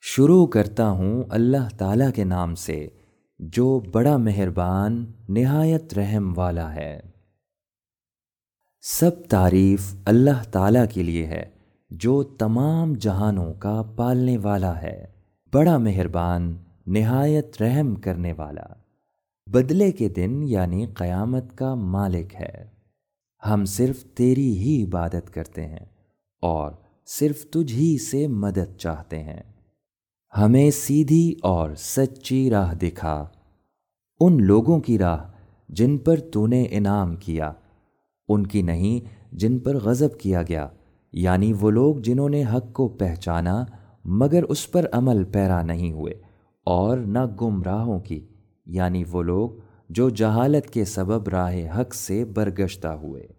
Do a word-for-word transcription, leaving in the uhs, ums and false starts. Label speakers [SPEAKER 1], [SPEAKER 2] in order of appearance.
[SPEAKER 1] शुरू करता हूँ अल्लाह ताला के नाम से, जो बड़ा मेहरबान निहायत रहम वाला है। सब तारीफ़ अल्लाह ताला के लिए है, जो तमाम जहानों का पालने वाला है, बड़ा मेहरबान निहायत रहम करने वाला। बदले के दिन यानी क़यामत का मालिक है। हम सिर्फ़ तेरी ही इबादत करते हैं और सिर्फ़ तुझ ही से मदद चाहते हैं। हमें सीधी और सच्ची राह दिखा, उन लोगों की राह जिन पर तूने इनाम किया, उनकी नहीं जिन पर गज़ब किया गया, यानी वो लोग जिन्होंने हक़ को पहचाना मगर उस पर अमल पैरा नहीं हुए, और न गुमराहों की, यानी वो लोग जो जहालत के सबब राह हक़ से बरगश्ता हुए।